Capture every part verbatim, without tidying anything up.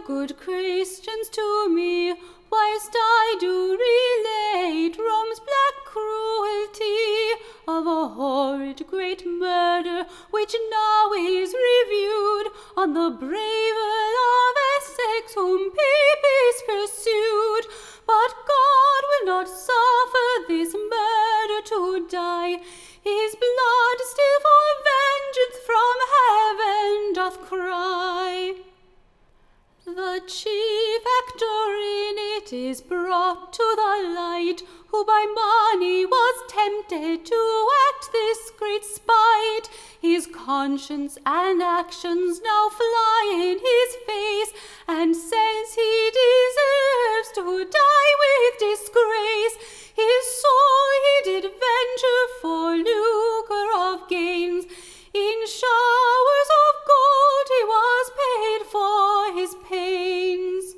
good Christians, to me, whilst I do relate Rome's black cruelty of a horrid great murder, which now is reviewed on the brave Earl of Essex, whom Papists pursued. But God will not suffer this murder to die. His blood still for vengeance from heaven doth cry. The chief actor in it is brought to the light, who by money was tempted to act this great spite. His conscience and actions now fly in his face, and says he deserves to die with disgrace. His soul he did venture for lucre of gains. In showers of gold he was paid for his pains.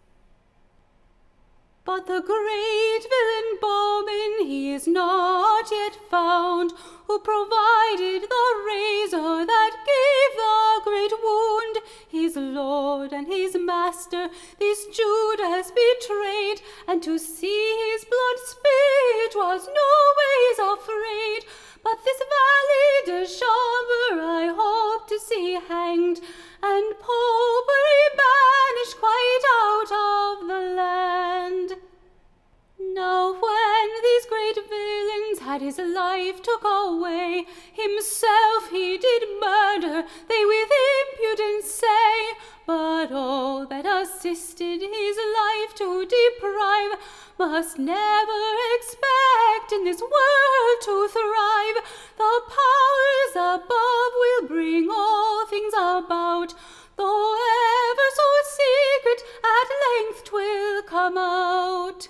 But the great villain Bowman, he is not yet found, who provided the razor that gave the great wound. His lord and his master this Judas betrayed, and to see his blood spilt was no ways afraid. But this Valet de Chambre I hope to see hanged, and Popery banished quite out of the land. Now when these great villains had his life took away, himself he did murder, they with impudence say. But all that assisted his life to deprive must never expect in this world to thrive. The powers above will bring all things about, though ever so secret, at length 'twill come out.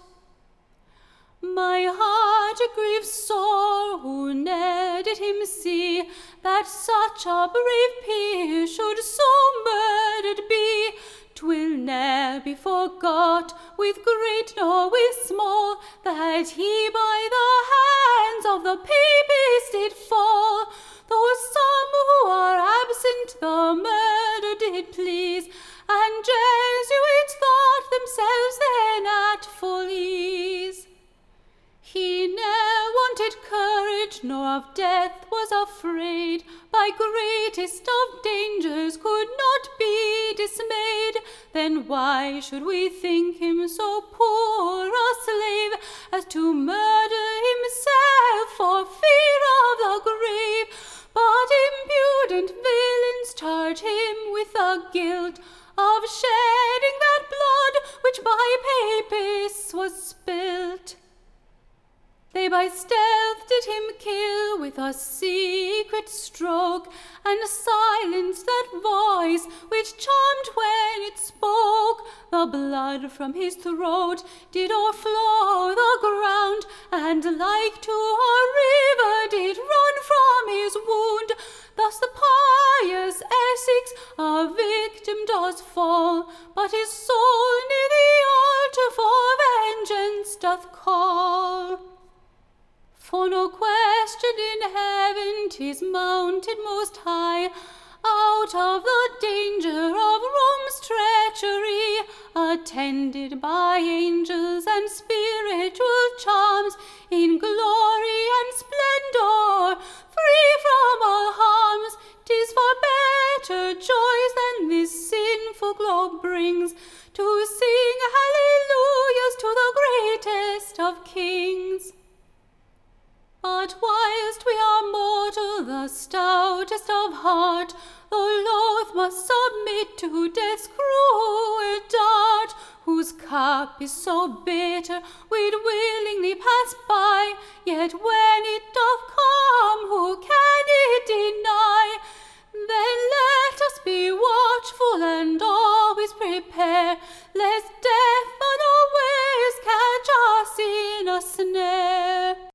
My heart grieves sore, who ne'er did him see, that such a brave peer should so murdered be. 'Twill ne'er be forgot, with great nor with small, that he by the hands of the Papists did fall. Though some who are absent the murder did please, and Jesuits thought themselves then at full ease. He ne'er wanted courage, nor of death was afraid, by greatest of dangers could not be dismayed. Then why should we think him so poor a slave as to murder himself for fear of the grave? But impudent villains charge him with the guilt of shedding that blood which by Papists was spilt. They by stealth did him kill with a secret stroke, and silenced that voice which charmed when it spoke. The blood from his throat did o'erflow the ground, and like to a river did run from his wound. Thus the pious Essex a victim does fall, but his soul near the altar for vengeance doth call. For no question in heaven 'tis mounted most high, out of the danger of Rome's treachery, attended by angels and spiritual charms, in glory and splendor, free from all harms. 'Tis for better joys than this sinful globe brings, to sing hallelujahs to the greatest of kings. But whilst we are mortal, the stoutest of heart, though loath must submit to death's cruel dart, whose cup is so bitter, we'd willingly pass by, yet when it doth come, who can it deny?